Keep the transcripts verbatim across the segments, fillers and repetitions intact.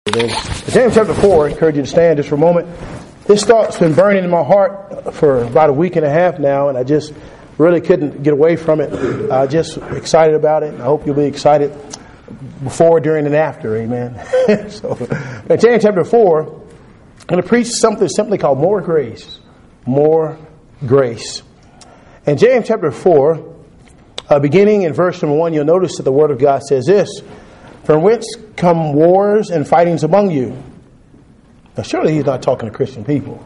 Amen. James chapter four, I encourage you to stand just for a moment. This thought's been burning in my heart for about a week and a half now, and I just really couldn't get away from it. Uh, just excited about it. I hope you'll be excited before, during, and after. Amen. So, in James chapter four, I'm going to preach something simply called more grace. More grace. In James chapter four, uh, beginning in verse number one, you'll notice that the Word of God says this: "From whence come wars and fightings among you?" Now, surely he's not talking to Christian people.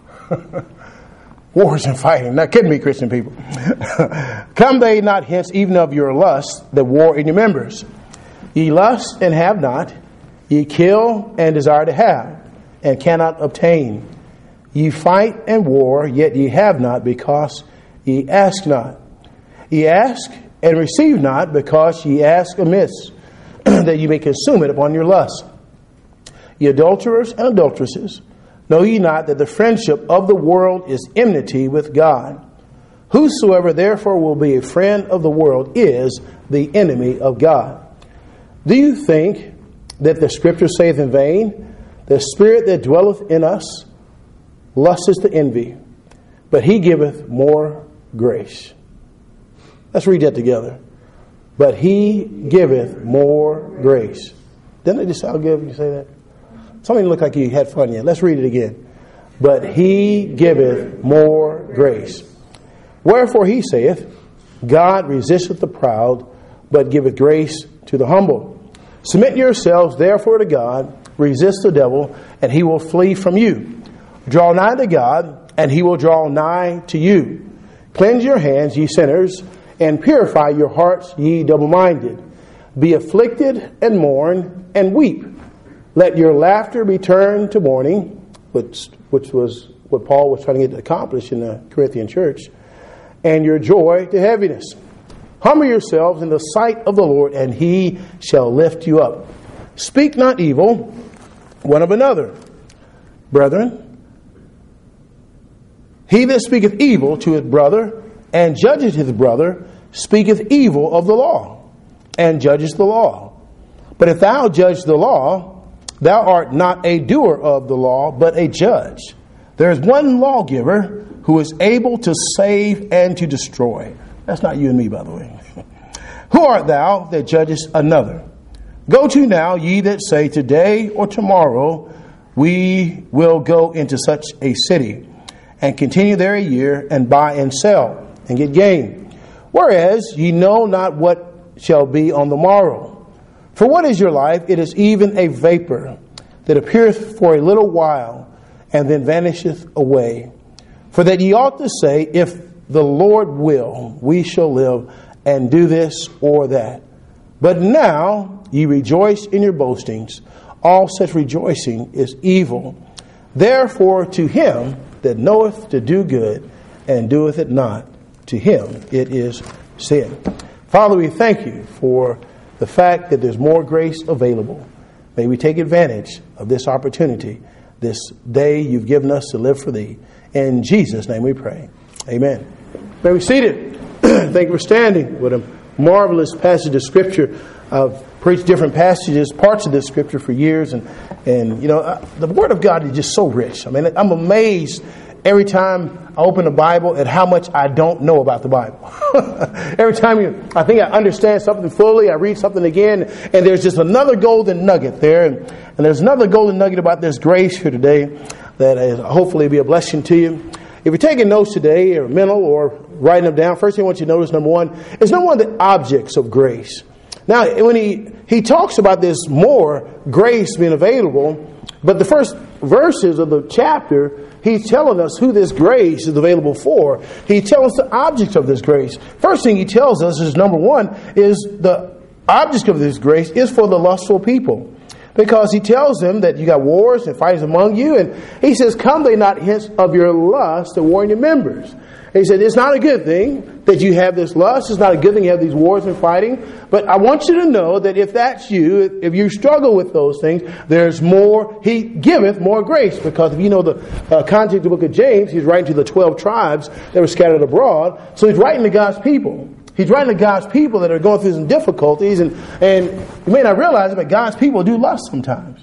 Wars and fighting. That couldn't be Christian people. "Come they not hence even of your lust that war in your members? Ye lust and have not. Ye kill and desire to have, and cannot obtain. Ye fight and war, yet ye have not, because ye ask not. Ye ask and receive not, because ye ask amiss, that ye may consume it upon your lust. Ye adulterers and adulteresses, know ye not that the friendship of the world is enmity with God? Whosoever therefore will be a friend of the world is the enemy of God. Do you think that the Scripture saith in vain, the Spirit that dwelleth in us lusteth to envy, but he giveth more grace?" Let's read that together. But he giveth more grace. Didn't it just sound good when you say that? Some of you look like you had fun yet. Let's read it again. But he giveth more grace. Wherefore he saith, God resisteth the proud, but giveth grace to the humble. Submit yourselves therefore to God, resist the devil, and he will flee from you. Draw nigh to God, and he will draw nigh to you. Cleanse your hands, ye sinners, and purify your hearts, ye double-minded. Be afflicted, and mourn, and weep. Let your laughter be turned to mourning, which, which was what Paul was trying to get accomplished in the Corinthian church, and your joy to heaviness. Humble yourselves in the sight of the Lord, and he shall lift you up. Speak not evil one of another. Brethren, he that speaketh evil to his brother, and judgeth his brother, speaketh evil of the law, and judgeth the law. But if thou judge the law, thou art not a doer of the law, but a judge. There is one lawgiver who is able to save and to destroy. That's not you and me, by the way. Who art thou that judgest another? Go to now, ye that say, today or tomorrow we will go into such a city, and continue there a year, and buy and sell, and get gain. Whereas ye know not what shall be on the morrow. For what is your life? It is even a vapor that appeareth for a little while, and then vanisheth away. For that ye ought to say, if the Lord will, we shall live and do this or that. But now ye rejoice in your boastings. All such rejoicing is evil. Therefore to him that knoweth to do good and doeth it not, to him it is sin. Father, we thank you for the fact that there's more grace available. May we take advantage of this opportunity, this day you've given us to live for thee. In Jesus' name we pray. Amen. May we be seated. Thank you for standing. What a marvelous passage of Scripture. I've preached different passages, parts of this Scripture for years. And, and you know, the Word of God is just so rich. I mean, I'm amazed every time I open the Bible at how much I don't know about the Bible. Every time you, I think I understand something fully, I read something again, and there's just another golden nugget there. And, and there's another golden nugget about this grace here today that is hopefully be a blessing to you. If you're taking notes today, or mental, or writing them down, first thing I want you to notice, number one, is number one, the objects of grace. Now, when he, he talks about this more grace being available, but the first verses of the chapter, he's telling us who this grace is available for. He tells us the objects of this grace. First thing he tells us is, number one, is the object of this grace is for the lustful people. Because he tells them that you got wars and fightings among you. And he says, come they not hence of your lust that war in your members. And he said, it's not a good thing that you have this lust. It's not a good thing you have these wars and fighting. But I want you to know that if that's you, if you struggle with those things, there's more. He giveth more grace. Because if you know the uh, context of the book of James, he's writing to the twelve tribes that were scattered abroad. So he's writing to God's people. He's writing to God's people that are going through some difficulties. And, and you may not realize it, but God's people do lust sometimes.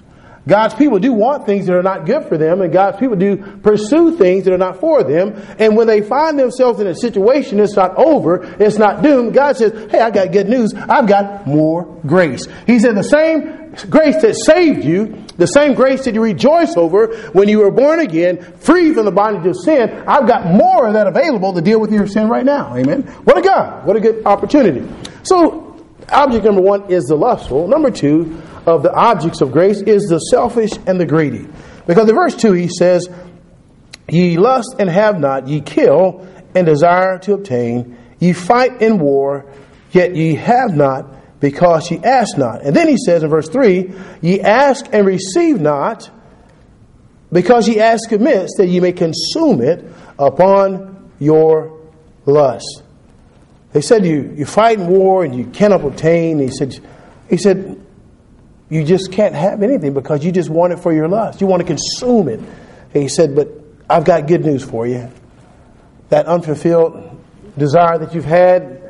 God's people do want things that are not good for them, and God's people do pursue things that are not for them. And when they find themselves in a situation, it's not over, it's not doomed, God says, hey, I got good news. I've got more grace. He said the same grace that saved you, the same grace that you rejoice over when you were born again, free from the bondage of sin, I've got more of that available to deal with your sin right now. Amen. What a God. What a good opportunity. So, object number one is the lustful. Number two of the objects of grace is the selfish and the greedy. Because in verse two he says, ye lust and have not, ye kill and desire to obtain, ye fight in war, yet ye have not, because ye ask not. And then he says in verse three, ye ask and receive not, because ye ask amiss, that ye may consume it upon your lust. They said you, you fight in war and you cannot obtain. He said, he said, you just can't have anything because you just want it for your lust. You want to consume it. And he said, but I've got good news for you. That unfulfilled desire that you've had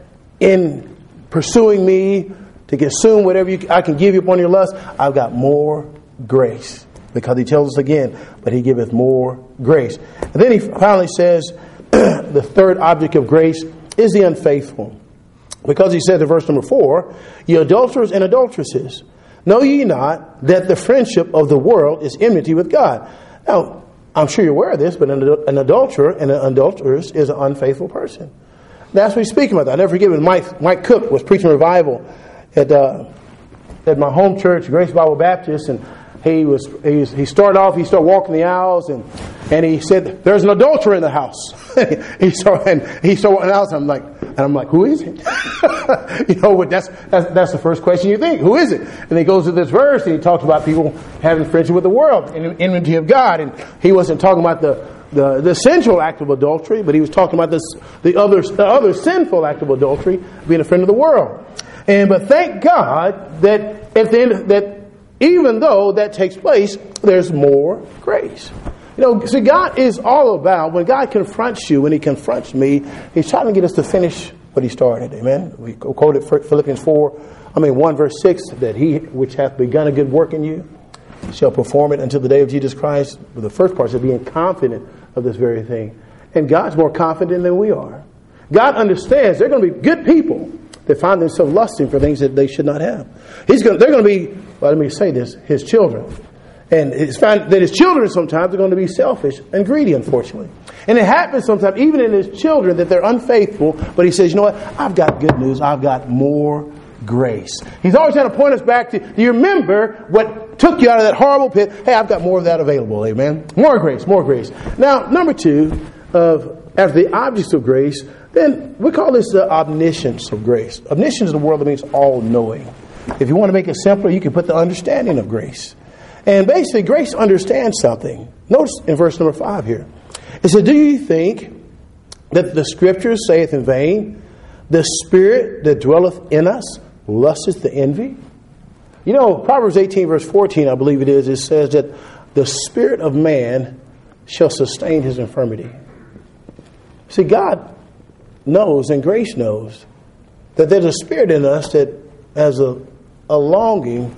in pursuing me to consume whatever you, I can give you upon your lust, I've got more grace. Because he tells us again, but he giveth more grace. And then he finally says, the third object of grace is the unfaithful. Because he said in verse number four, ye adulterers and adulteresses, know ye not that the friendship of the world is enmity with God? Now, I'm sure you're aware of this, but an, an adulterer and an adulteress is an unfaithful person. That's what he's speaking about. I never forget when Mike, Mike Cook was preaching revival at uh, at my home church, Grace Bible Baptist, and he was he, he started off, he started walking the aisles, and and he said, "There's an adulterer in the house." he started and he started walking the aisles. And I'm like, and I'm like, who is it? you know, that's, that's that's the first question you think. Who is it? And he goes to this verse and he talks about people having friendship with the world and enmity of God. And he wasn't talking about the the, the sensual act of adultery, but he was talking about this the other the other sinful act of adultery, being a friend of the world. And but thank God that at the end that even though that takes place, there's more grace. You know, see, God is all about, when God confronts you, when he confronts me, he's trying to get us to finish what he started. Amen. We quoted Philippians four, I mean one verse six, that he which hath begun a good work in you shall perform it until the day of Jesus Christ. Well, the first part is being confident of this very thing. And God's more confident than we are. God understands there are going to be good people that find themselves lusting for things that they should not have. He's going, they're going to be, well, let me say this, his children. And it's found that his children sometimes are going to be selfish and greedy, unfortunately. And it happens sometimes, even in his children, that they're unfaithful. But he says, you know what? I've got good news. I've got more grace. He's always trying to point us back to, do you remember what took you out of that horrible pit? Hey, I've got more of that available. Amen. More grace, more grace. Now, number two, of after the objects of grace, then we call this the omniscience of grace. Omniscience is the word that means all-knowing. If you want to make it simpler, you can put the understanding of grace. And basically, grace understands something. Notice in verse number five here. It said, do you think that the Scriptures saith in vain, the Spirit that dwelleth in us lusteth to envy? You know, Proverbs eighteen, verse fourteen, I believe it is, it says that the spirit of man shall sustain his infirmity. See, God knows, and grace knows, that there's a spirit in us that has a, a longing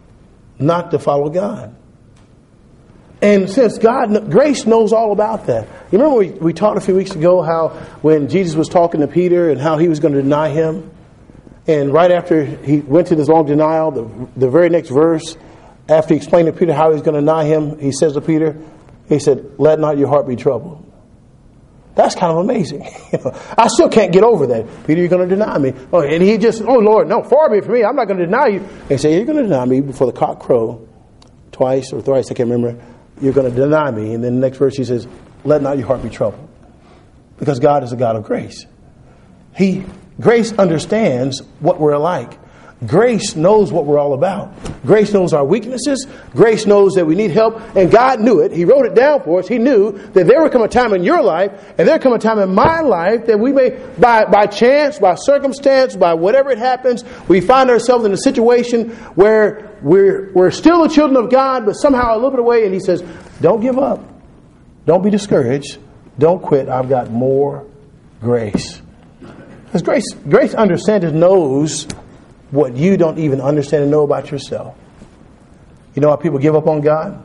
not to follow God. And since God, grace knows all about that. You remember we, we talked a few weeks ago how when Jesus was talking to Peter and how he was going to deny him. And right after he went to this long denial, the, the very next verse, after he explained to Peter how he was going to deny him, he says to Peter, he said, let not your heart be troubled. That's kind of amazing. You know, I still can't get over that. Peter, you're going to deny me. Oh, and he just, oh Lord, no, far be it from me. I'm not going to deny you. And he said, you're going to deny me before the cock crow twice or thrice. I can't remember. You're going to deny me. And then the next verse he says, let not your heart be troubled. Because God is a God of grace. He, grace understands what we're like. Grace knows what we're all about. Grace knows our weaknesses. Grace knows that we need help. And God knew it. He wrote it down for us. He knew that there would come a time in your life, and there would come a time in my life, that we may, by, by chance, by circumstance, by whatever it happens, we find ourselves in a situation where we're, we're still the children of God, but somehow a little bit away. And He says, don't give up. Don't be discouraged. Don't quit. I've got more grace. Because grace, grace understands and knows what you don't even understand and know about yourself. You know how people give up on God?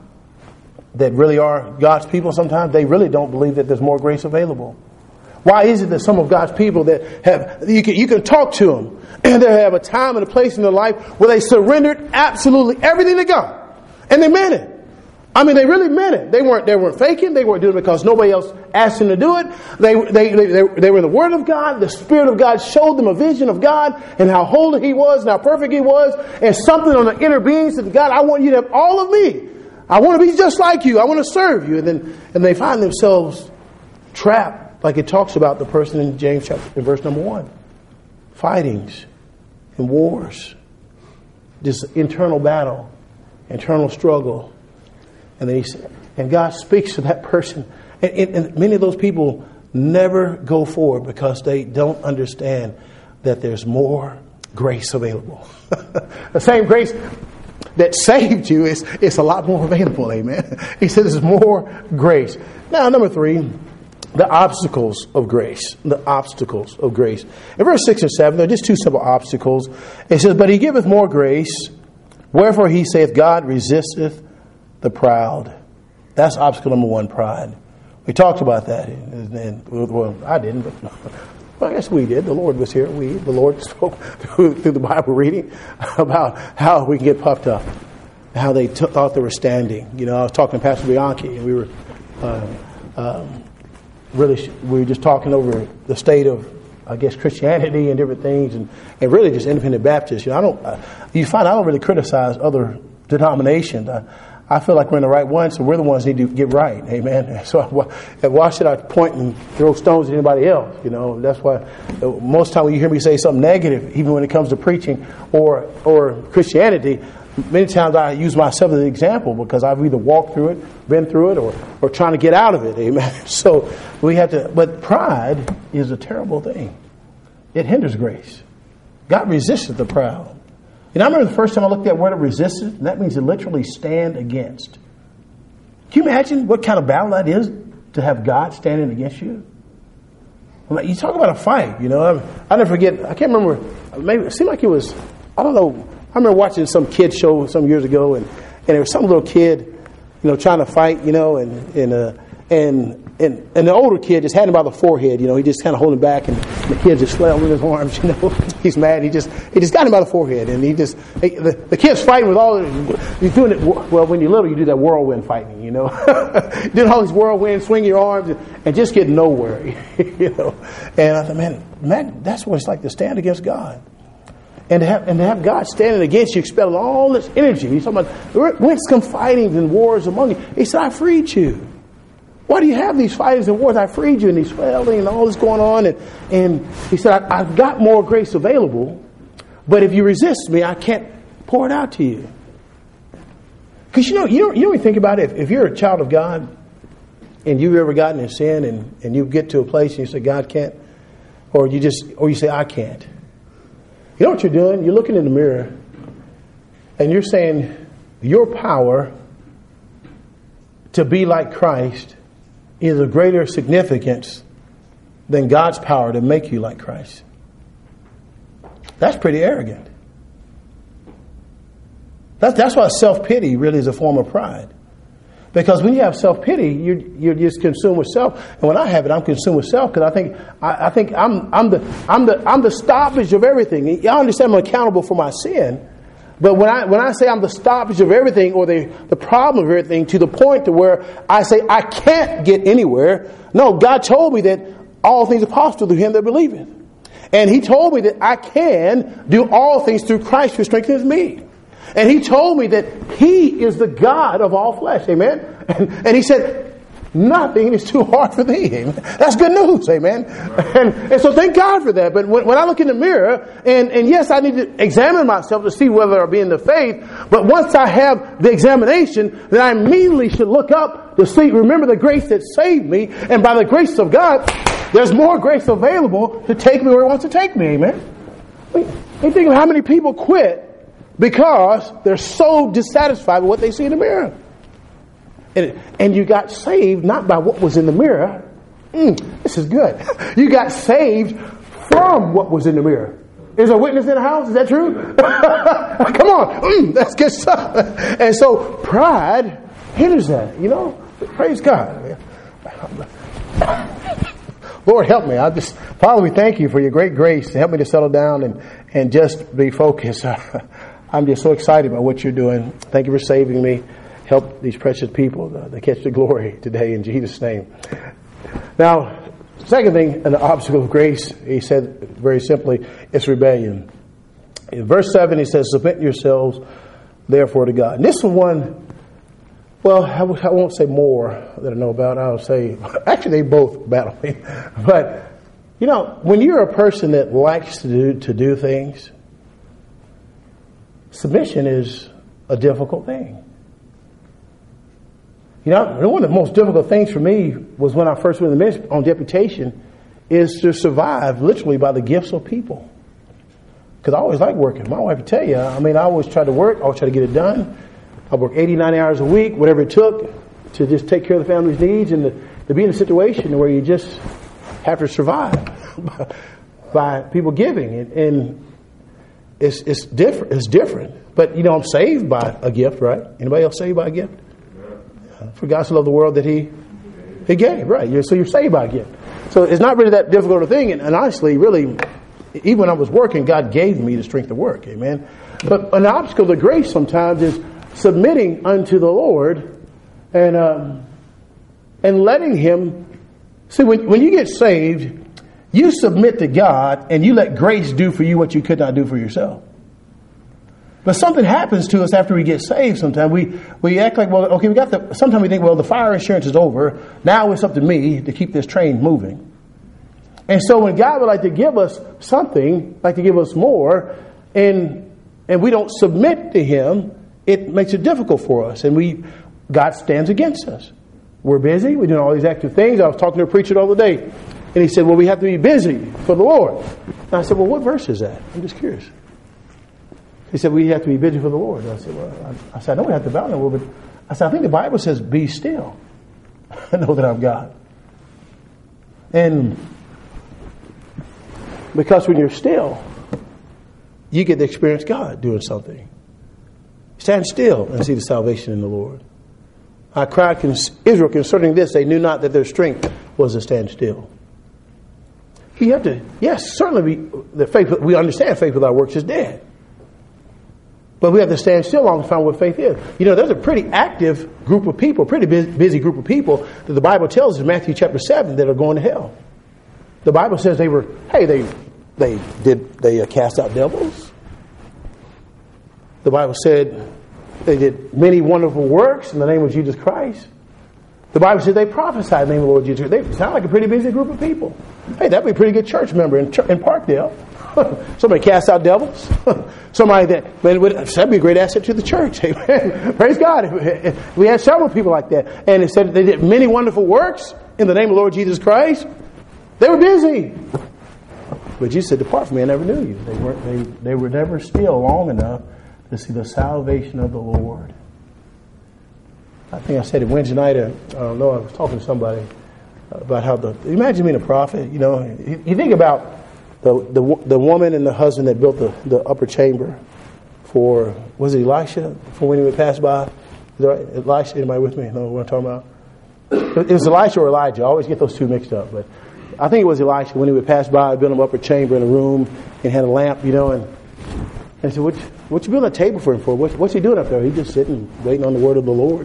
That really are God's people sometimes? They really don't believe that there's more grace available. Why is it that some of God's people that have, you can, you can talk to them, and they have a time and a place in their life where they surrendered absolutely everything to God. And they meant it. I mean, they really meant it. They weren't, they weren't faking. They weren't doing it because nobody else asked them to do it. They, they, they, they, they were in the Word of God. The Spirit of God showed them a vision of God and how holy He was and how perfect He was. And something on the inner being said, God, I want you to have all of me. I want to be just like you. I want to serve you. And then, and they find themselves trapped, like it talks about the person in James chapter, in verse number one. Fightings and wars. This internal battle, internal struggle. And then he said, and God speaks to that person. And, and, and many of those people never go forward because they don't understand that there's more grace available. The same grace that saved you is, is a lot more available. Amen. He said there's more grace. Now, number three, the obstacles of grace. The obstacles of grace. In verse six and seven, they're just two simple obstacles. It says, but He giveth more grace. Wherefore He saith, God resisteth the proud. That's obstacle number one, pride. We talked about that. And, and, well, I didn't, but well, I guess we did. The Lord was here. We, the Lord spoke through, through the Bible reading about how we can get puffed up, how they t- thought they were standing. You know, I was talking to Pastor Bianchi, and we were uh, um, really we were just talking over the state of, I guess, Christianity and different things, and, and really just independent Baptists. You know, I don't. Uh, you find I don't really criticize other denominations. I, I feel like we're in the right one, so we're the ones who need to get right. Amen. So why should I point and throw stones at anybody else? You know, that's why most of the time when you hear me say something negative, even when it comes to preaching or or Christianity, many times I use myself as an example because I've either walked through it, been through it, or or trying to get out of it. Amen. So we have to, but pride is a terrible thing. It hinders grace. God resisted the proud. And I remember the first time I looked at what it resisted, that means to literally stand against. Can you imagine what kind of battle that is to have God standing against you? You talk about a fight, you know. I, I never forget, I can't remember, maybe it seemed like it was, I don't know, I remember watching some kid show some years ago, and, and there was some little kid, you know, trying to fight, you know, and and uh, and and and the older kid just had him by the forehead, you know, he just kind of holding back, and the kid just flailing in his arms, you know, he's mad, he just he just got him by the forehead, and he just he, the, the kid's fighting with all, he's doing it well. When you're little, you do that whirlwind fighting, you know, doing all these whirlwind, swing your arms, and, and just get nowhere, you know. And I thought, man, man, that's what it's like to stand against God. And to, have, and to have God standing against you, expelling all this energy. He's talking about, whence come fightings and wars among you? He said, I freed you. Why do you have these fightings and wars? I freed you, and these swelling and all this going on. And, and he said, I, I've got more grace available, but if you resist me, I can't pour it out to you. Because you know, you know, you know when you think about it, if, if you're a child of God and you've ever gotten in sin and, and you get to a place and you say, God can't, or you just, or you say, I can't. You know what you're doing? You're looking in the mirror and you're saying your power to be like Christ is of greater significance than God's power to make you like Christ. That's pretty arrogant. That's, that's why self-pity really is a form of pride. Because when you have self-pity, you're, you're just consumed with self. And when I have it, I'm consumed with self because I think I, I think I'm I'm the I'm the I'm the stoppage of everything. Y'all understand I'm accountable for my sin. But when I when I say I'm the stoppage of everything or the, the problem of everything to the point to where I say I can't get anywhere. No, God told me that all things are possible through him that believeth. And he told me that I can do all things through Christ who strengthens me. And he told me that he is the God of all flesh. Amen. And, and he said, nothing is too hard for thee. Amen. That's good news. Amen. And, and so thank God for that. But when, when I look in the mirror, and, and yes, I need to examine myself to see whether I be in the faith. But once I have the examination, then I immediately should look up to see, remember the grace that saved me. And by the grace of God, there's more grace available to take me where it wants to take me. Amen. You think of how many people quit because they're so dissatisfied with what they see in the mirror. And, and you got saved not by what was in the mirror. Mm, this is good. You got saved from what was in the mirror. Is a witness in the house? Is that true? Come on. Mm, that's good stuff. And so pride hinders that, you know. Praise God. Lord, help me. I just, Father, we thank you for your great grace to help me to settle down and, and just be focused. I'm just so excited about what you're doing. Thank you for saving me. Help these precious people to, to catch the glory today in Jesus' name. Now, second thing, an obstacle of grace, he said very simply, it's rebellion. In verse seven, he says, submit yourselves, therefore, to God. And this one, well, I won't say more that I know about. I'll say, actually, they both battle me. But, you know, when you're a person that likes to do, to do things, submission is a difficult thing. You know, one of the most difficult things for me was when I first went in the ministry on deputation is to survive literally by the gifts of people. Because I always like working. My wife would tell you, I mean, I always try to work. I always try to get it done. I work eighty, ninety hours a week, whatever it took to just take care of the family's needs and to, to be in a situation where you just have to survive by people giving. And, and it's it's different. It's different. But, you know, I'm saved by a gift, right? Anybody else saved by a gift? For God so loved the world that he, he gave, right? You're, so you're saved by a gift. So it's not really that difficult a thing. And, and honestly, really, even when I was working, God gave me the strength to work. Amen. But an obstacle to grace sometimes is submitting unto the Lord and um, and letting Him. See, when, when you get saved, you submit to God and you let grace do for you what you could not do for yourself. But something happens to us after we get saved sometimes. We we act like, well, okay, we got the, sometimes we think, well, the fire insurance is over. Now it's up to me to keep this train moving. And so when God would like to give us something, like to give us more, and and we don't submit to Him, it makes it difficult for us. And we God stands against us. We're busy. We're doing all these active things. I was talking to a preacher the other day, and he said, well, we have to be busy for the Lord. And I said, well, what verse is that? I'm just curious. He said, we have to be busy for the Lord. I said, well, I, I said, I know we have to bow now, but I said, I think the Bible says, be still. I know that I'm God. And because when you're still, you get to experience God doing something. Stand still and see the salvation in the Lord. I cried con- Israel concerning this, they knew not that their strength was to stand still. You have to, yes, certainly we, the faith, we understand faith without works is dead. But we have to stand still long to find what faith is. You know, there's a pretty active group of people, pretty busy group of people that the Bible tells us in Matthew chapter seven that are going to hell. The Bible says they were, hey, they they did, they uh, cast out devils. The Bible said they did many wonderful works in the name of Jesus Christ. The Bible said they prophesied in the name of the Lord Jesus Christ. They sound like a pretty busy group of people. Hey, that'd be a pretty good church member in, in Parkdale. Somebody cast out devils. Somebody that, man, would, that'd be a great asset to the church. Amen. Praise God. We had several people like that. And it said they did many wonderful works in the name of the Lord Jesus Christ. They were busy. But Jesus said, depart from me, I never knew you. They weren't, they, they were never still long enough to see the salvation of the Lord. I think I said it Wednesday night. I don't know. I was talking to somebody about how the, imagine being a prophet, you know, you, you think about The, the the woman and the husband that built the, the upper chamber for, was it Elisha? For when he would pass by? Is that right? Elisha, anybody with me? Know what I'm talking about? It was Elisha or Elijah. I always get those two mixed up. But I think it was Elisha when he would pass by, build an upper chamber in a room and had a lamp, you know. And, and said, what, what you building a table for him for? What, what's he doing up there? He's just sitting, waiting on the word of the Lord.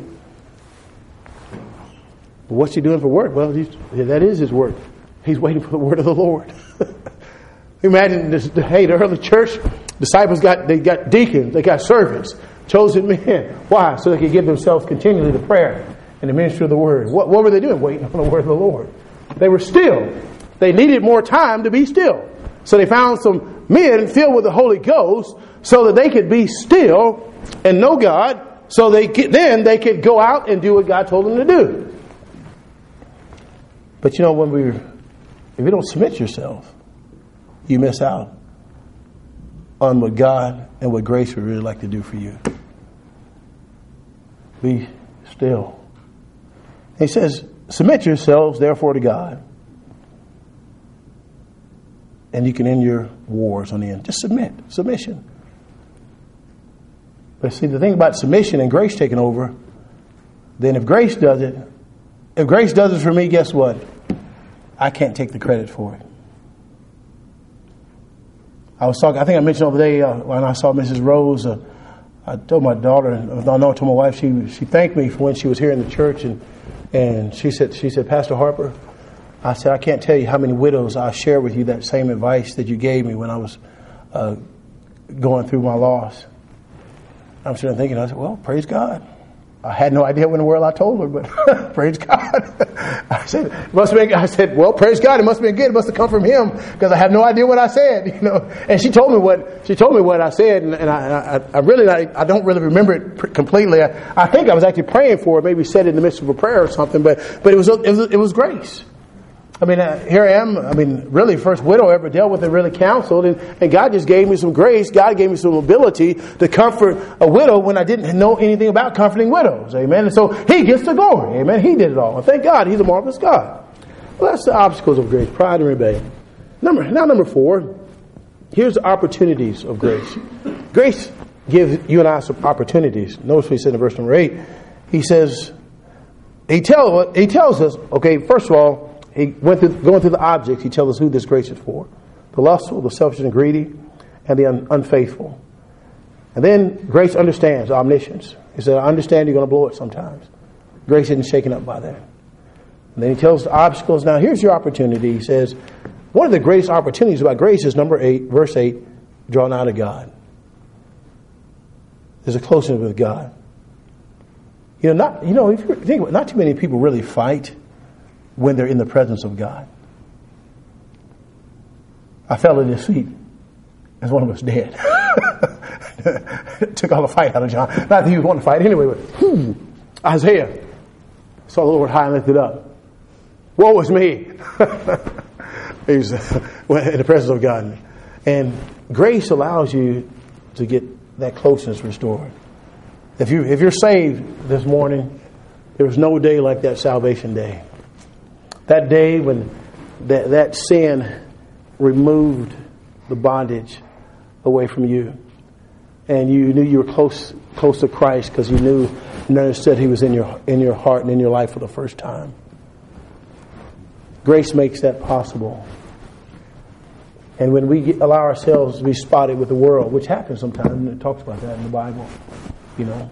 What's he doing for work? Well, he's, that is his work. He's waiting for the word of the Lord. Imagine this, hey, the early church disciples got they got deacons, they got servants, chosen men. Why? So they could give themselves continually to prayer and the ministry of the word. What, what were they doing? Waiting on the word of the Lord. They were still. They needed more time to be still. So they found some men filled with the Holy Ghost so that they could be still and know God. So they could, then they could go out and do what God told them to do. But you know, when we, if you don't submit yourself, you miss out on what God and what grace would really like to do for you. Be still. He says, submit yourselves, therefore, to God. and you can end your wars on the end. Just submit. Submission. But see, the thing about submission and grace taking over, then if grace does it, if grace does it for me, guess what? I can't take the credit for it. I was talking, I think I mentioned the other day uh, when I saw Missus Rose, uh, I told my daughter, I know I told my wife, she she thanked me for when she was here in the church, and and she said, she said, Pastor Harper, I said, I can't tell you how many widows I share with you that same advice that you gave me when I was uh, going through my loss. I'm sitting there thinking, I said, well, praise God. I had no idea what in the world I told her, but praise God. I said, it must have been, I said, well, praise God. It must have been good. It must have come from Him, because I have no idea what I said, you know. And she told me what she told me what I said, and, and I, I, I really, I, I don't really remember it completely. I, I think I was actually praying for her, maybe said it in the midst of a prayer or something, but but it was it was, it was grace. I mean, uh, here I am. I mean, really, first widow I ever dealt with and really counseled. And, and God just gave me some grace. God gave me some ability to comfort a widow when I didn't know anything about comforting widows. Amen. And so He gets the glory. Amen. He did it all. And thank God He's a marvelous God. Well, that's the obstacles of grace, pride and rebellion. Number, now, number four, here's the opportunities of grace. Grace gives you and I some opportunities. Notice what He said in verse number eight. He says, He, tell, he tells us, okay, first of all, He went through, going through the objects, He tells us who this grace is for. The lustful, the selfish and greedy, and the un- unfaithful. And then grace understands omniscience. He said, I understand you're going to blow it sometimes. Grace isn't shaken up by that. And then He tells the obstacles. Now here's your opportunity. He says, one of the greatest opportunities about grace is number eight, verse eight, draw nigh to God. There's a closeness with God. You know, not, you know, if you think about it, not too many people really fight when they're in the presence of God. I fell at His feet as one of us dead. Took all the fight out of John. Not that he was wanting to fight anyway, but whew, Isaiah saw the Lord high and lifted up. Woe was me. He's in the presence of God. And grace allows you to get that closeness restored. If you if you're saved this morning, there was no day like that salvation day. That day when that, that sin removed the bondage away from you. And you knew you were close close to Christ because you knew and understood He was in your in your heart and in your life for the first time. Grace makes that possible. And when we get, allow ourselves to be spotted with the world, which happens sometimes, and it talks about that in the Bible, you know,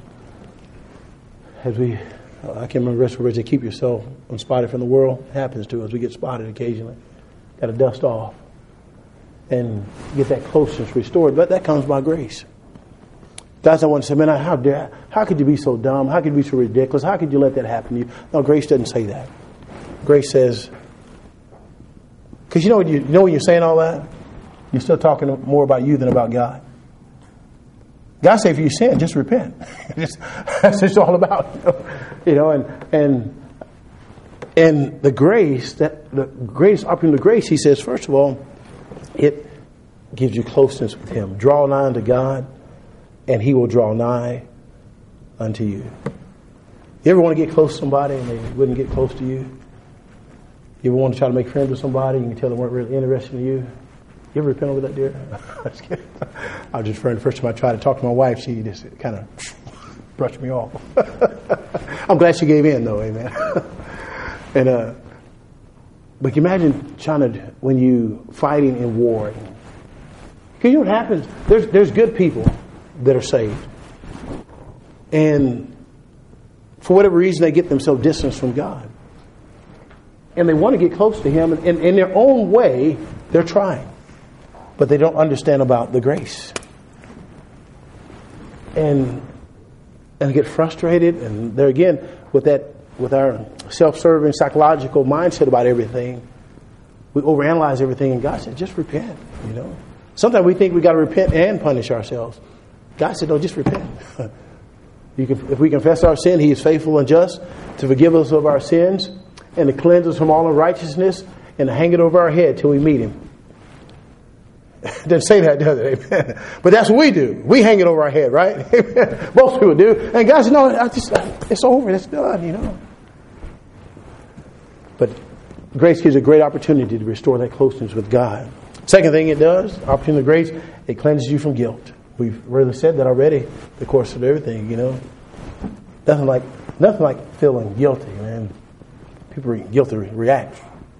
as we... I can't remember the rest of the words. Keep yourself unspotted from the world. It happens to us. We get spotted occasionally. Got to dust off and get that closeness restored. But that comes by grace. Guys, I want to say, man, how dare, how could you be so dumb? How could you be so ridiculous? How could you let that happen to you? No, grace doesn't say that. Grace says, because you know you, you know when you're saying all that, you're still talking more about you than about God. God said, if you sin, just repent. just, that's just all about, you know, and and and the grace, that the greatest opportunity of grace, He says, first of all, it gives you closeness with Him. Draw nigh unto God, and He will draw nigh unto you. You ever want to get close to somebody and they wouldn't get close to you? You ever want to try to make friends with somebody and you can tell they weren't really interested in you? You ever repent over that, dear? I was just referring the first time I tried to talk to my wife, she just kind of brushed me off. I'm glad she gave in, though, amen. and uh, But you imagine trying to, when you fighting in war. Because you know what happens? There's, there's good people that are saved. And for whatever reason, they get themselves distanced from God. And they want to get close to Him. And in, in their own way, they're trying. But they don't understand about the grace. And and get frustrated. And there again, with that, with our self-serving psychological mindset about everything, we overanalyze everything. And God said, just repent. You know, sometimes we think we got to repent and punish ourselves. God said, no, just repent. You can, if we confess our sin, He is faithful and just to forgive us of our sins and to cleanse us from all unrighteousness and to hang it over our head till we meet Him. It doesn't say that, does it? Amen. But that's what we do. We hang it over our head, right? Most people do. And God said, no, I just, it's over. It's done, you know. But grace gives a great opportunity to restore that closeness with God. Second thing it does, opportunity of grace, it cleanses you from guilt. We've really said that already, the course of everything, you know. Nothing like nothing like feeling guilty, man. People are guilty react.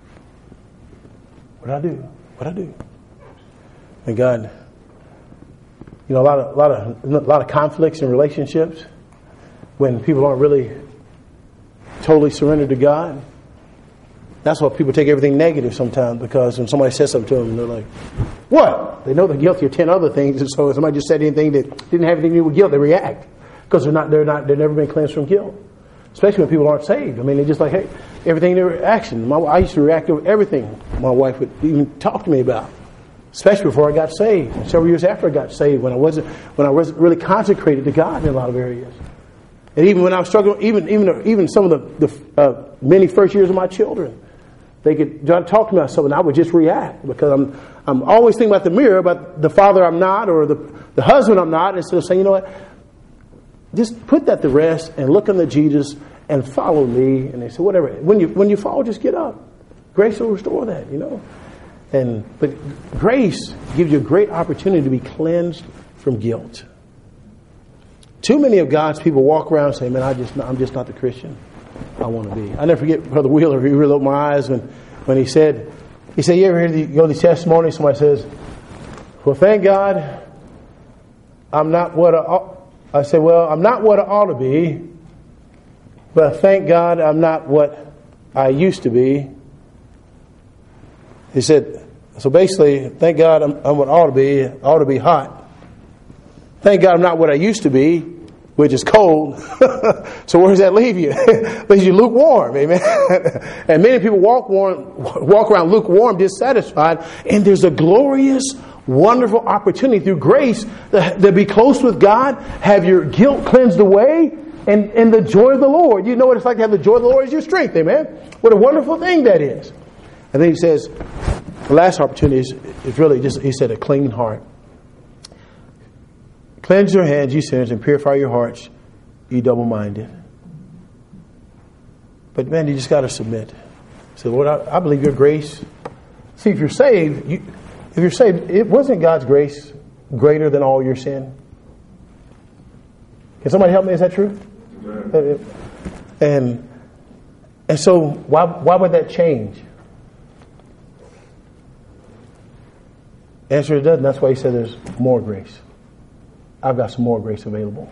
What do I do? What do I do? And God, you know, a lot of a lot of a lot of conflicts in relationships when people aren't really totally surrendered to God. That's why people take everything negative sometimes, because when somebody says something to them, they're like, what? They know they're guilty of ten other things, and so if somebody just said anything that didn't have anything to do with guilt, they react. Because they're not, they're not, they've never been cleansed from guilt. Especially when people aren't saved. I mean, they're just like, hey, everything their action. My, I used to react to everything my wife would even talk to me about. Especially before I got saved. And several years after I got saved, when I wasn't, when I wasn't really consecrated to God in a lot of areas. And even when I was struggling, even even even some of the, the uh, many first years of my children, they could try to talk to me about something, and I would just react because I'm I'm always thinking about the mirror, about the father I'm not, or the the husband I'm not, instead of saying, you know what, just put that to rest and look unto Jesus and follow me. And they said, whatever. When you when you fall, just get up. Grace will restore that, you know. And but grace gives you a great opportunity to be cleansed from guilt. Too many of God's people walk around saying, man, I just I'm just not the Christian I want to be. I never forget Brother Wheeler. He really opened my eyes when, when he said, he said, you ever hear the, you know, these testimonies? Somebody says, well, thank God I'm not what I, I said, well, I'm not what I ought to be, but thank God I'm not what I used to be. He said, so basically, thank God I'm, I'm what I ought to be. I ought to be hot. Thank God I'm not what I used to be, which is cold. So where does that leave you? Leaves you lukewarm, amen. And many people walk warm, walk around lukewarm, dissatisfied. And there's a glorious, wonderful opportunity through grace to, to be close with God, have your guilt cleansed away, and, and the joy of the Lord. You know what it's like to have the joy of the Lord as your strength, amen. What a wonderful thing that is. And then he says, the last opportunity is, is really just, he said, a clean heart. Cleanse your hands, you sinners, and purify your hearts, you double-minded. But man, you just got to submit. Say, Lord, I, I believe your grace. See, if you're saved, you, if you're saved, it wasn't God's grace greater than all your sin. Can somebody help me? Is that true? Yeah. And and so why why would that change? Answer, it doesn't. That's why he said there's more grace. I've got some more grace available.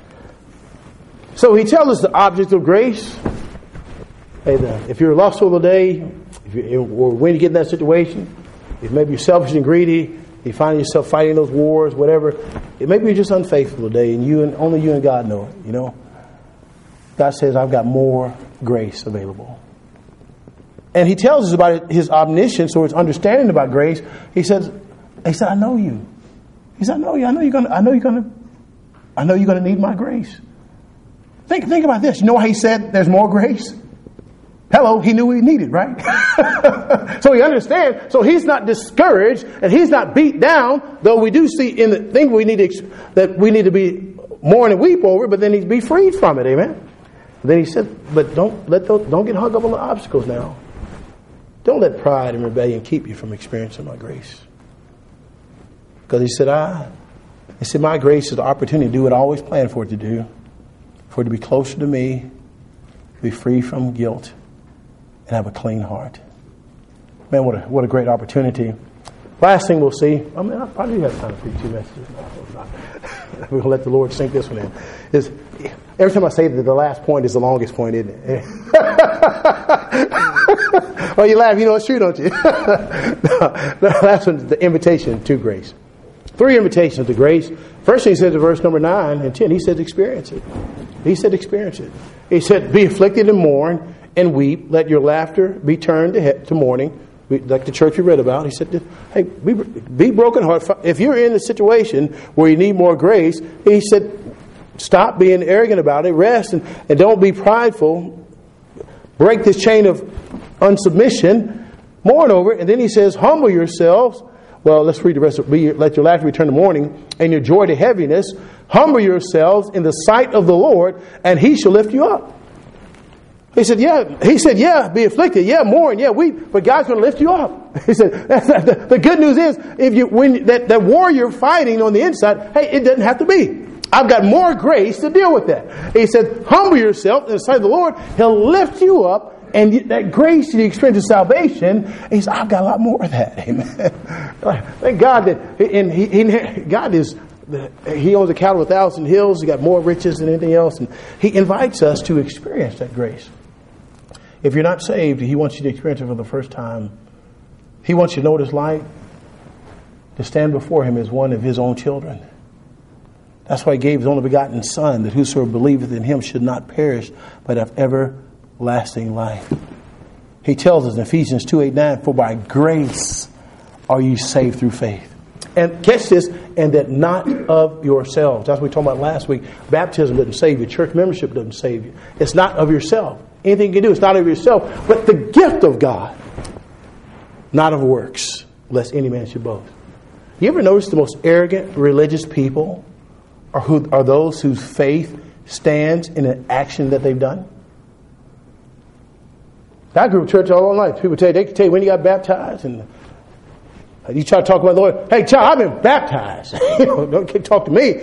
So he tells us the object of grace. Hey, the, if you're lustful today, if you, or when you get in that situation, if maybe you're selfish and greedy, you find yourself fighting those wars, whatever, it maybe you're just unfaithful today, and you and only you and God know it. You know, God says, "I've got more grace available." And he tells us about his omniscience, or his understanding about grace. He says, "He said, I know you." He said, I know you. I know you're gonna. I know you're gonna. I know you're gonna need my grace. Think, think about this. You know why he said there's more grace? Hello, he knew he needed, right? So he understands. So he's not discouraged and he's not beat down. Though we do see in the thing we need to, that we need to be mourn and weep over, but then he's be freed from it. Amen. And then he said, but don't let those, don't get hung up on the obstacles now. Don't let pride and rebellion keep you from experiencing my grace. Because he said, I, he said, my grace is the opportunity to do what I always planned for it to do, for it to be closer to me, to be free from guilt, and have a clean heart. Man, what a what a great opportunity. Last thing we'll see, I mean, I probably have time to preach two messages. We're going to let the Lord sink this one in. Is every time I say that the last point is the longest point, isn't it? Well, you laugh, you know it's true, don't you? No, the last one is the invitation to grace. Three invitations to grace. First thing he said in verse number nine and ten, he said experience it. He said experience it. He said, be afflicted and mourn and weep. Let your laughter be turned to, he- to mourning. We, like the church we read about. He said, hey, be, be broken heart. If you're in a situation where you need more grace, he said, stop being arrogant about it. Rest and, and don't be prideful. Break this chain of unsubmission. Mourn over it. And then he says, humble yourselves. Well, let's read the rest of it. Let your laughter return to mourning and your joy to heaviness. Humble yourselves in the sight of the Lord, and he shall lift you up. He said, yeah. He said, yeah, be afflicted. Yeah, mourn. Yeah, weep. But God's going to lift you up. He said, that's not the, the good news is, if you when that, that warrior fighting on the inside, hey, it doesn't have to be. I've got more grace to deal with that. He said, humble yourself in the sight of the Lord. He'll lift you up. And that grace you experience of salvation, he said, I've got a lot more of that. Amen. Thank God that, and he, he, God is, He owns a cattle of a thousand hills. He got more riches than anything else. And He invites us to experience that grace. If you're not saved, He wants you to experience it for the first time. He wants you to know what it's like to stand before Him as one of His own children. That's why He gave His only begotten Son, that whosoever believeth in Him should not perish, but have everlasting life. He tells us in Ephesians two, eight, nine, for by grace are you saved through faith. And catch this, and that not of yourselves. That's what we talked about last week. Baptism doesn't save you. Church membership doesn't save you. It's not of yourself. Anything you can do, it's not of yourself, but the gift of God. Not of works, lest any man should boast. You ever notice the most arrogant religious people are, who, are those whose faith stands in an action that they've done? I grew up in church all my life. People tell you, they can tell you when you got baptized, and you try to talk about the Lord. Hey, child, I've been baptized. Don't talk to me.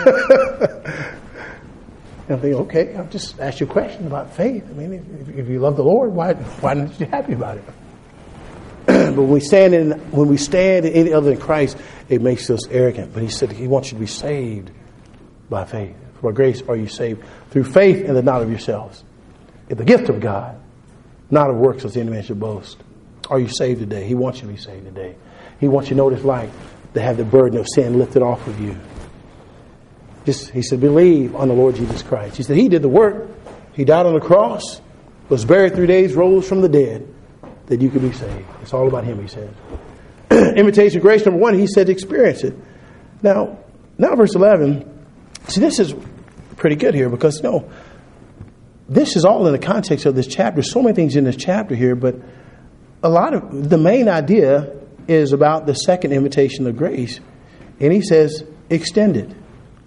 And I'm thinking, okay, I'll just ask you a question about faith. I mean, if, if you love the Lord, why why aren't you happy about it? But when we stand in when we stand in any other than Christ, it makes us arrogant. But He said He wants you to be saved by faith. For grace are you saved through faith, and the not of yourselves. It's the gift of God, not of works, as any man should boast. Are you saved today? He wants you to be saved today. He wants you to know what it's like to have the burden of sin lifted off of you. Just, he said, believe on the Lord Jesus Christ. He said He did the work. He died on the cross, was buried three days, rose from the dead, that you could be saved. It's all about Him, He says. Invitation of grace, number one, He said experience it. Now, now verse eleven. See, this is pretty good here because, you know, this is all in the context of this chapter. So many things in this chapter here, but a lot of the main idea is about the second invitation of grace. And He says, extend it.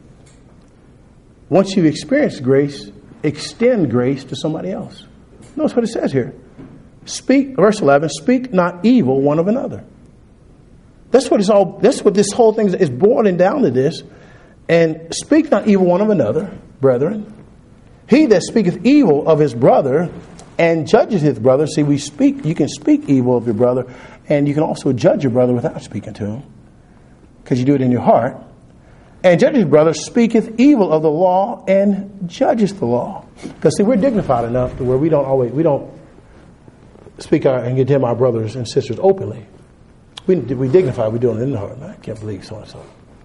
Once you've experienced grace, extend grace to somebody else. Notice what it says here. Speak, verse eleven, speak not evil one of another. That's what it's all, that's what this whole thing is, is boiling down to this. And speak not evil one of another, brethren. He that speaketh evil of his brother and judges his brother. See, we speak, you can speak evil of your brother, and you can also judge your brother without speaking to him, because you do it in your heart. And judges his brother, speaketh evil of the law and judges the law. Because see, we're dignified enough to where we don't always we don't speak our, and condemn our brothers and sisters openly. We we dignify, we do it in the heart. I can't believe so and so.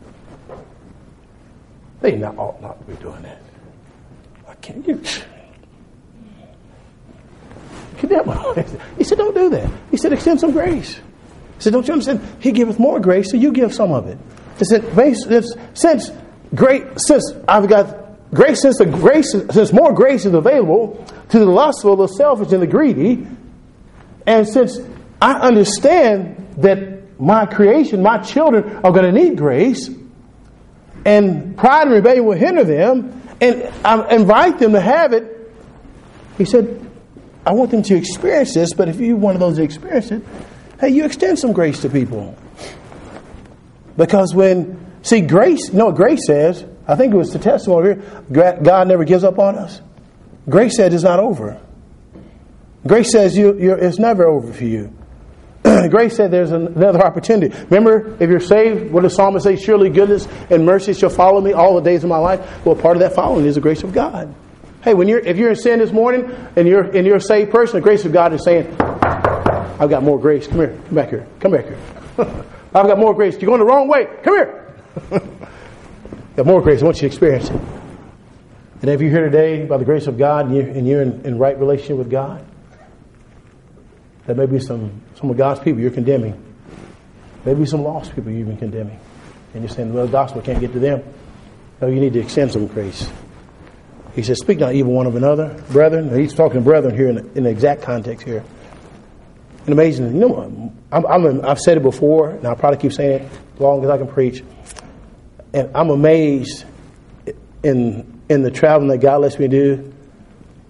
They not ought not to be doing that. I can't. You condemn them. He said, don't do that. He said, extend some grace. He said, don't you understand? He giveth more grace, so you give some of it. He said, since great, since I've got grace, since the grace, since more grace is available to the lustful, the selfish, and the greedy, and since I understand that my creation, my children are going to need grace, and pride and rebellion will hinder them, and I invite them to have it. He said, I want them to experience this, but if you're one of those that experience it, hey, you extend some grace to people. Because when, see, grace, you know what grace says? I think it was the testimony here. God never gives up on us. Grace said it's not over. Grace says you, you're, it's never over for you. Grace said there's another opportunity. Remember, if you're saved, what does the psalmist say? Surely goodness and mercy shall follow me all the days of my life. Well, part of that following is the grace of God. Hey, when you're if you're in sin this morning and you're and you're a saved person, the grace of God is saying, I've got more grace. Come here. Come back here. Come back here. I've got more grace. You're going the wrong way. Come here. Got more grace. I want you to experience it. And if you're here today by the grace of God and you're, and you're in, in right relationship with God, there may be some, some of God's people you're condemning. Maybe some lost people you're even condemning. And you're saying, well, the gospel can't get to them. No, you need to extend some grace. He says, speak not evil one of another, brethren. He's talking to brethren here in the, in the exact context here. And amazing, you know, I'm, I'm, I've said it before, and I'll probably keep saying it as long as I can preach. And I'm amazed in in the traveling that God lets me do.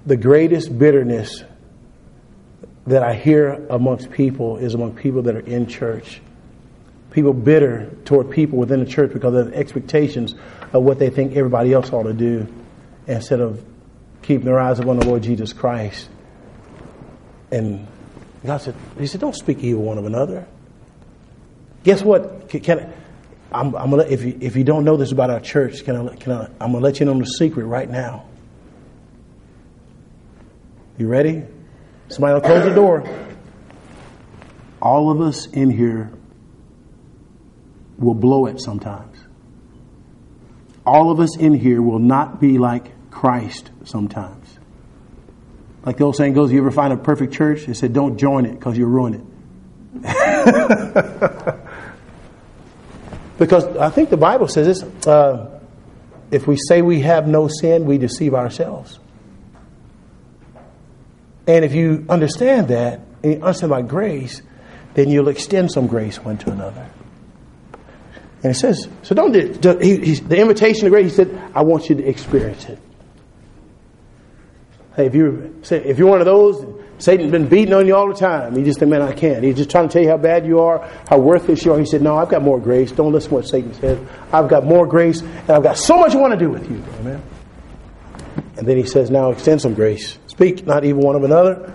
the greatest bitterness that I hear amongst people is among people that are in church. People bitter toward people within the church because of the expectations of what they think everybody else ought to do, instead of keeping their eyes upon the Lord Jesus Christ. And God said, He said, don't speak evil one of another. Guess what? Can, can I, I'm, I'm gonna, if you if you don't know this about our church, can I? Can I? I'm gonna let you know the secret right now. You ready? Somebody will close the door. All of us in here will blow it sometimes. All of us in here will not be like Christ sometimes. Like the old saying goes, you ever find a perfect church? They said, don't join it because you'll ruin it. Because I think the Bible says this, uh, if we say we have no sin, we deceive ourselves. And if you understand that, and you understand about grace, then you'll extend some grace one to another. And it says, so don't do, he, he, the invitation to grace, he said, I want you to experience it. Hey, if you say if you're one of those, Satan's been beating on you all the time. You just think, man, I can't. He's just trying to tell you how bad you are, how worthless you are. He said, no, I've got more grace. Don't listen to what Satan says. I've got more grace, and I've got so much I want to do with you. Amen. And then he says, now extend some grace. Speak not evil one of another.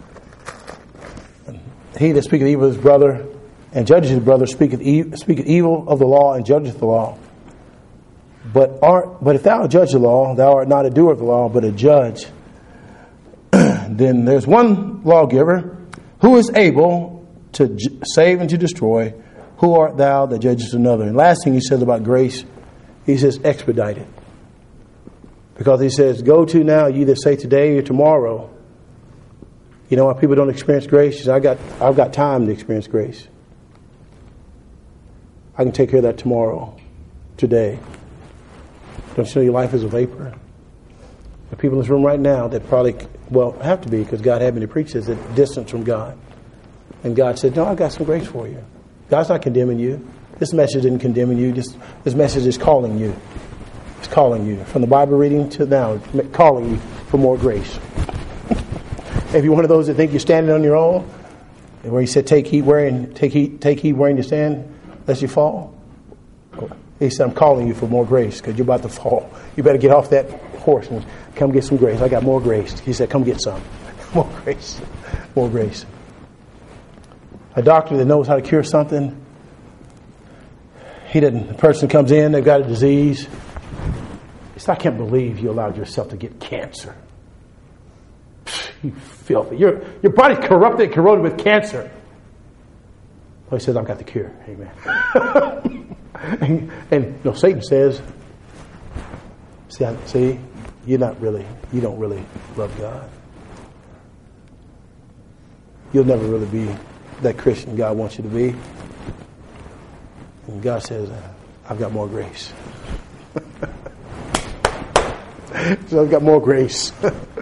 He that speaketh evil of his brother and judges his brother speaketh, e- speaketh evil of the law and judgeth the law. But art, but if thou judge the law, thou art not a doer of the law, but a judge. Then there's one lawgiver who is able to j- save and to destroy. Who art thou that judgest another? And last thing he says about grace, he says expedite it. Because he says, go to now, you that say today or tomorrow. You know why people don't experience grace? He says, I got, I've got time to experience grace. I can take care of that tomorrow, today. Don't you know your life is a vapor? The people in this room right now that probably, well, have to be, because God had me to preach this, at distance from God. And God said, no, I've got some grace for you. God's not condemning you. This message isn't condemning you. This, this message is calling you. It's calling you. From the Bible reading to now, calling you for more grace. If you're one of those that think you're standing on your own, where he said, take heed wherein, take heed, take heed wherein you stand, lest you fall. He said, I'm calling you for more grace because you're about to fall. You better get off that horse and come get some grace. I got more grace. He said, come get some. More grace. More grace. A doctor that knows how to cure something, he didn't. The person comes in, they've got a disease. He said, I can't believe you allowed yourself to get cancer. You filthy. Your, your body's corrupted, corroded with cancer. Well, he says, I've got the cure. Amen. and, and you know, Satan says, see, I, see, you're not really, you don't really love God. You'll never really be that Christian God wants you to be. And God says, I've got more grace. So I've got more grace.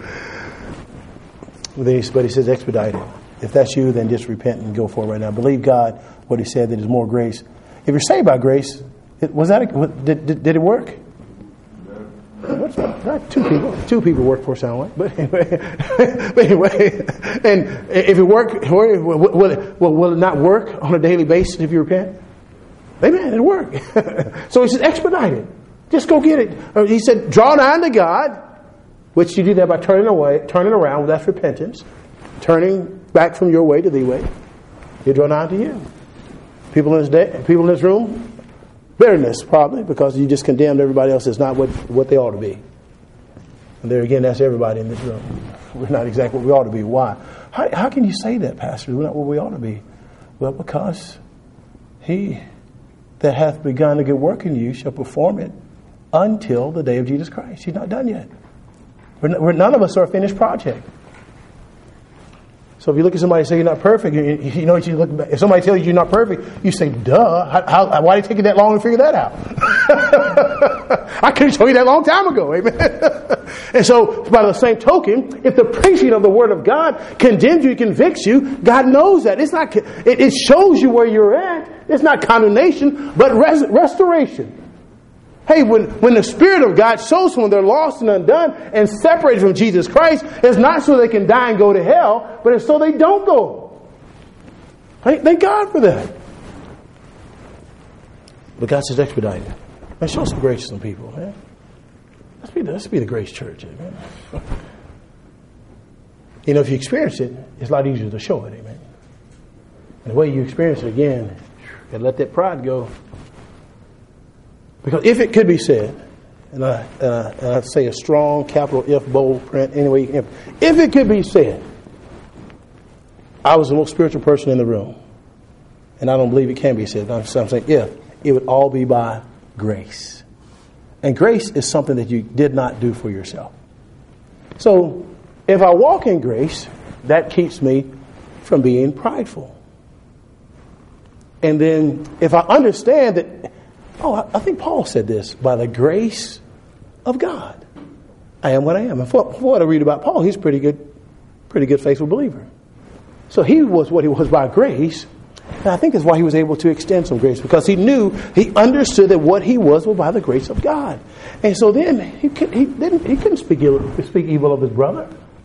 But he says, expedite it. If that's you, then just repent and go for it right now. Believe God, what he said, that there's more grace. If you're saved by grace, it, was that a, did, did, did it work? What's, not two people. Two people work for sound like. But anyway, but anyway, and if it work, will, will, it, will, will it not work on a daily basis if you repent? Amen, it'll work. So he says, expedite it. Just go get it. He said, draw nigh unto God, which you do that by turning away, turning around. That's repentance. Turning back from your way to the way. He'll draw nigh unto you. People in this day, people in this room, bitterness probably, because you just condemned everybody else as not what, what they ought to be. And there again, that's everybody in this room. We're not exactly what we ought to be. Why? How, how can you say that, Pastor? We're not what we ought to be. Well, because he that hath begun a good work in you shall perform it until the day of Jesus Christ. He's not done yet. We're, not, we're none of us are a finished project. So if you look at somebody and say you're not perfect, you, you know, you look back, if somebody tells you you're not perfect, you say, duh, how, how, why did it take you that long to figure that out? I could have shown you that a long time ago, amen? And so, by the same token, if the preaching of the Word of God condemns you, convicts you, God knows that. It's not. It, it shows you where you're at. It's not condemnation, but res, restoration. Hey, when, when the Spirit of God shows when they're lost and undone and separated from Jesus Christ, it's not so they can die and go to hell, but it's so they don't go. Thank, thank God for that. But God says expedite it. Man, show some grace to some people, man. Let's be the, let's be the grace church, amen. You know, if you experience it, it's a lot easier to show it, amen. And the way you experience it again, you gotta let that pride go. Because if it could be said, and I, uh, and I say a strong capital if bold print, anyway, if, if it could be said, I was the most spiritual person in the room, and I don't believe it can be said. I'm, I'm saying if, it would all be by grace. And grace is something that you did not do for yourself. So if I walk in grace, that keeps me from being prideful. And then if I understand that, oh, I think Paul said this, by the grace of God, I am what I am. And for, for what I read about Paul, he's a pretty good, pretty good faithful believer. So he was what he was by grace. And I think that's why he was able to extend some grace, because he knew, he understood that what he was was by the grace of God. And so then he, could, he didn't he couldn't speak evil, speak evil of his brother.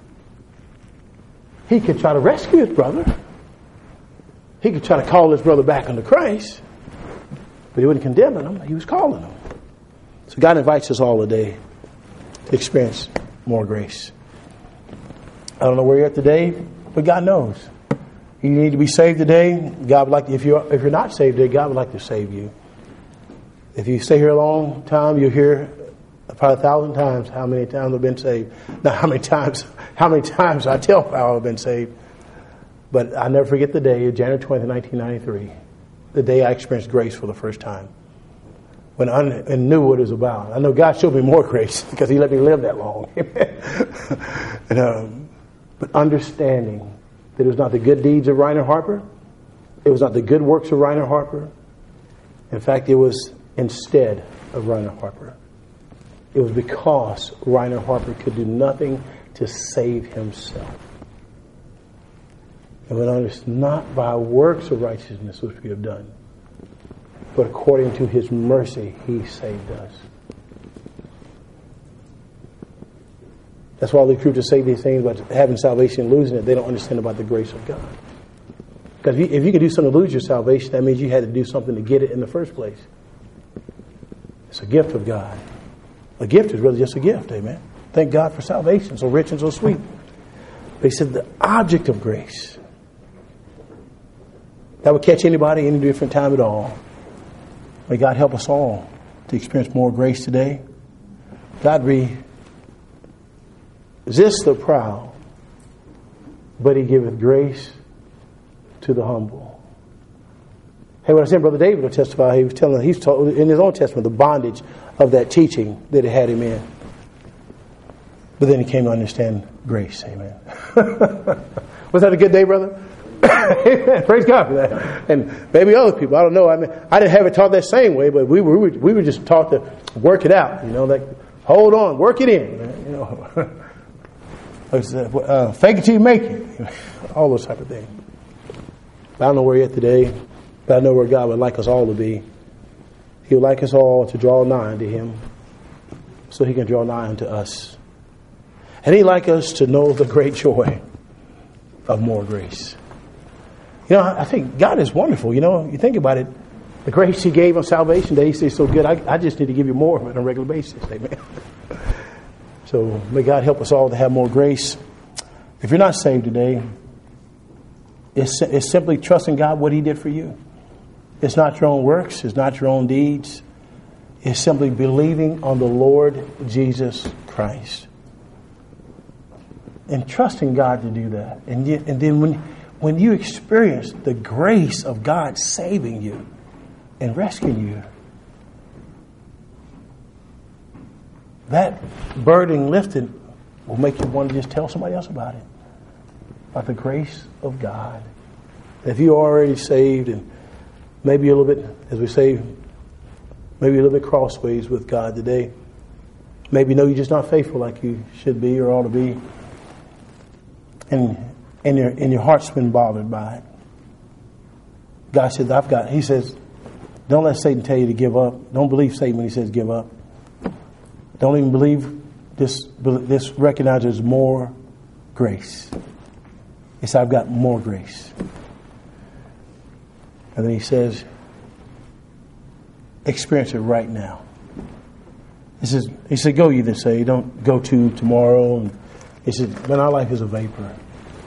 He could try to rescue his brother. He could try to call his brother back unto Christ, but he wasn't condemning him. He was calling him. So God invites us all today to experience more grace. I don't know where you're at today, but God knows. You need to be saved today. God would like to, if you're if you're not saved today, God would like to save you. If you stay here a long time, you'll hear probably a thousand times how many times I've been saved. Not how many times, how many times I tell how I've been saved. But I never forget the day, January twentieth, nineteen ninety-three, the day I experienced grace for the first time. When I and knew what it was about. I know God showed me more grace because He let me live that long. and, um, but understanding that it was not the good deeds of Reiner Harper. It was not the good works of Reiner Harper. In fact, it was instead of Reiner Harper. It was because Reiner Harper could do nothing to save himself. And when it's not by works of righteousness which we have done, but according to His mercy, He saved us. That's why they prove to say these things about having salvation and losing it. They don't understand about the grace of God. Because if you, if you can do something to lose your salvation, that means you had to do something to get it in the first place. It's a gift of God. A gift is really just a gift, amen. Thank God for salvation, so rich and so sweet. But He said the object of grace. That would catch anybody any different time at all. May God help us all to experience more grace today. God re Resist the proud, but He giveth grace to the humble. Hey, when I said Brother David will testify, he was telling, he's told in his own testament the bondage of that teaching that it had him in. But then he came to understand grace. Amen. Was that a good day, brother? Amen. Praise God for that. And maybe other people, I don't know. I mean, I didn't have it taught that same way, but we were we were, we were just taught to work it out. You know, like hold on, work it in. You know. Uh, fake it till you make it. All those type of things. But I don't know where you're at today, but I know where God would like us all to be. He would like us all to draw nigh unto Him so He can draw nigh unto us. And He'd like us to know the great joy of more grace. You know, I think God is wonderful. You know, you think about it, the grace He gave on Salvation Day, He says so good, I, I just need to give you more of it on a regular basis. Amen. So may God help us all to have more grace. If you're not saved today, it's, it's simply trusting God what He did for you. It's not your own works. It's not your own deeds. It's simply believing on the Lord Jesus Christ. And trusting God to do that. And, yet, and then when, when you experience the grace of God saving you and rescuing you, that burden lifted will make you want to just tell somebody else about it. About the grace of God. If you're already saved and maybe a little bit, as we say, maybe a little bit crossways with God today. Maybe you know you're just not faithful like you should be or ought to be. And, and, your, and your heart's been bothered by it. God says, I've got, He says, Don't let Satan tell you to give up. Don't believe Satan when he says give up. Don't even believe this. This recognize there's more grace. He said, I've got more grace. And then he says, experience it right now. He says, he said, go you that say, don't go to tomorrow. And he said, man, our life is a vapor.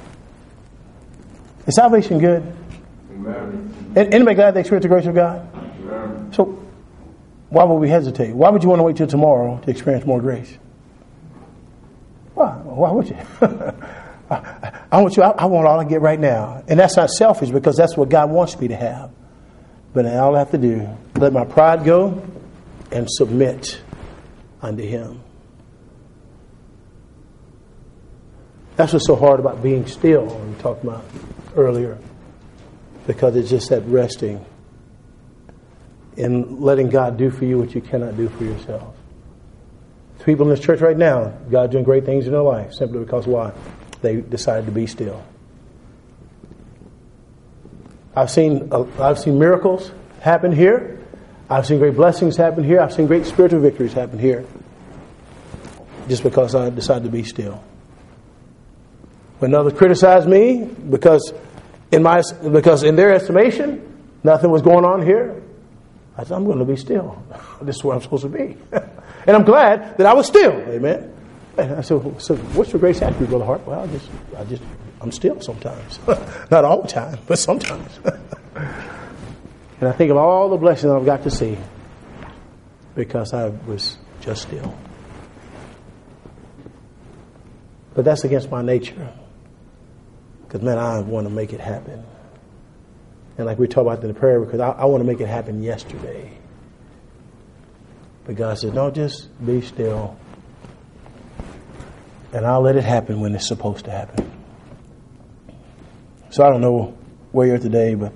Is salvation good? Amen. Anybody glad they experience the grace of God? Amen. So why would we hesitate? Why would you want to wait till tomorrow to experience more grace? Why? Why would you? I, I want you. I, I want all I get right now, and that's not selfish because that's what God wants me to have. But all I have to do, let my pride go, and submit unto Him. That's what's so hard about being still. We talked about earlier, because it's just that resting and letting God do for you what you cannot do for yourself. There's people in this church right now, God's doing great things in their life simply because why? They decided to be still. I've seen uh, I've seen miracles happen here. I've seen great blessings happen here. I've seen great spiritual victories happen here. Just because I decided to be still. When others criticized me because in my because in their estimation nothing was going on here, I said I'm going to be still. This is where I'm supposed to be, and I'm glad that I was still. Amen. And I said, so what's your grace attribute, Brother Hart? Well, I just, I just, I'm still sometimes. Not all the time, but sometimes. And I think of all the blessings I've got to see because I was just still. But that's against my nature. Because, man, I want to make it happen. And like we talked about in the prayer, because I, I want to make it happen yesterday. But God said, no, just be still. And I'll let it happen when it's supposed to happen. So I don't know where you're today, but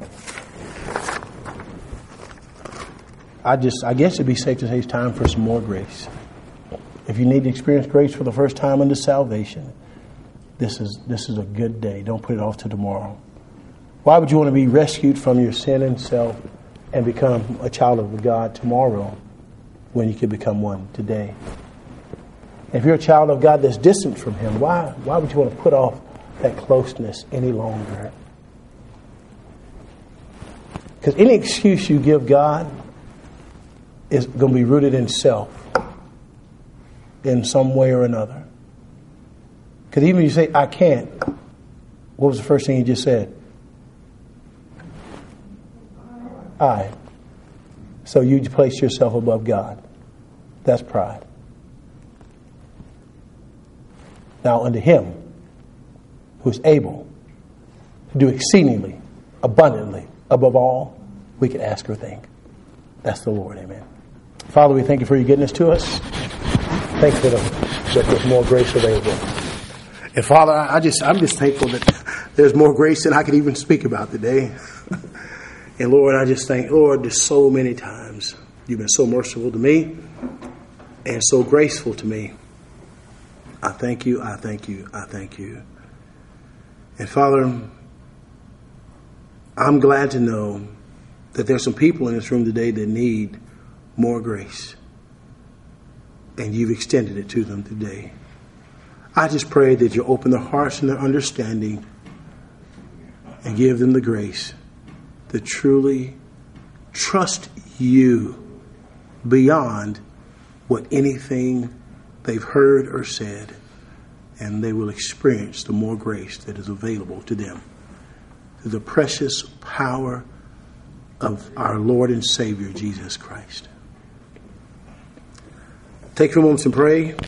I just, I guess it'd be safe to say it's time for some more grace. If you need to experience grace for the first time into salvation, this is this is a good day. Don't put it off to tomorrow. Why would you want to be rescued from your sin and self and become a child of God tomorrow when you could become one today? If you're a child of God that's distant from Him, why why would you want to put off that closeness any longer? Because any excuse you give God is going to be rooted in self in some way or another. Because even if you say, I can't, what was the first thing you just said? I. So you place yourself above God. That's pride. Now unto Him who is able to do exceedingly, abundantly, above all we could ask or think. That's the Lord. Amen. Father, we thank you for your goodness to us. Thank you for the, that there's more grace available. And Father, I just, I'm just thankful that there's more grace than I could even speak about today. And Lord, I just thank, Lord, there's so many times you've been so merciful to me and so graceful to me. I thank you, I thank you, I thank you. And Father, I'm glad to know that there's some people in this room today that need more grace. And you've extended it to them today. I just pray that you open their hearts and their understanding and give them the grace to truly trust you beyond what anything they've heard or said, and they will experience the more grace that is available to them through the precious power of our Lord and Savior, Jesus Christ. Take a few moments and pray.